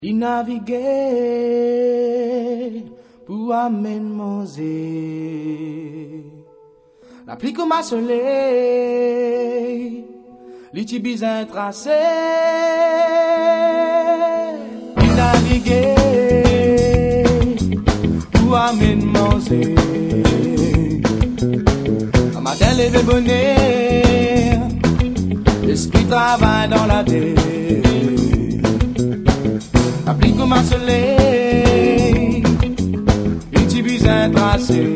Il naviguait pour amener Mosé. La pluie comme un soleil, les tibizins tracés. Il naviguait pour amener Mosé. Un matin levé bonheur, l'esprit travaille dans la terre. La pluie comme un soleil, les tibizins tracés.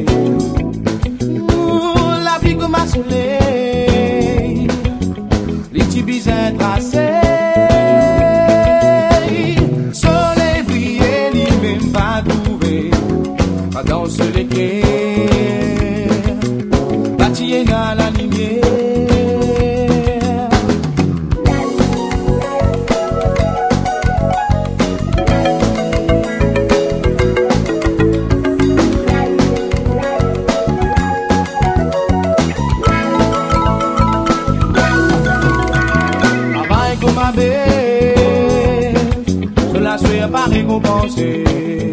La pluie comme un soleil, les tibizins tracés. Soleil brillé, il même pas trouvé, pas dans ce l'équerre, bâti dans la lumière. Cela soit pas récompensé.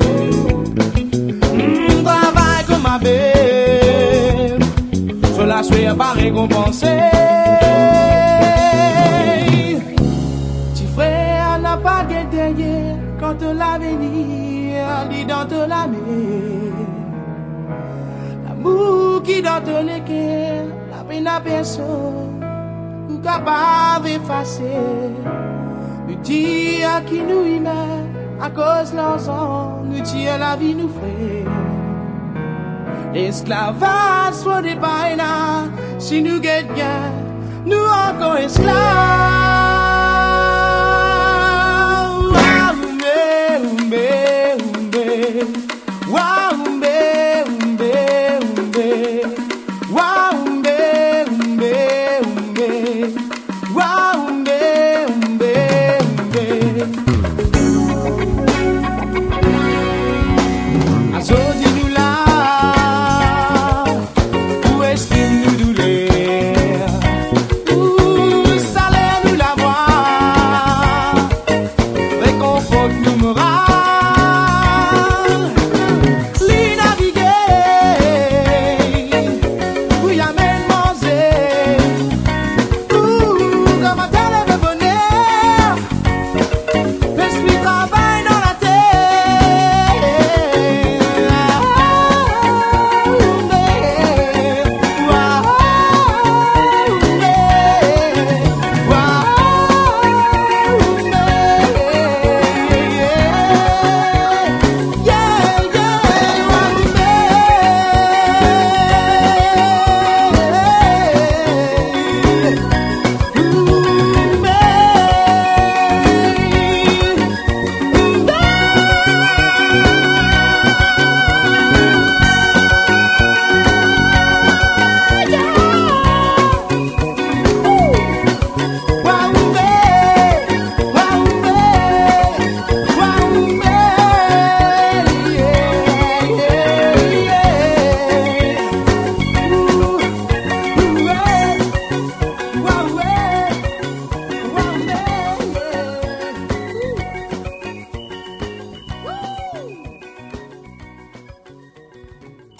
Travail comme ma bête, cela soit pas récompensé. Petit frère n'a pas guetté quand l'avenir dit dans ton année. L'amour qui dans ton équerre, la peine à personne, ou capable d'effacer. Nous dire qui nous aimait, à cause de l'ensemble, nous tire la vie nous fait. L'esclavage soit des païens, si nous guettons bien, nous encore esclaves. Nous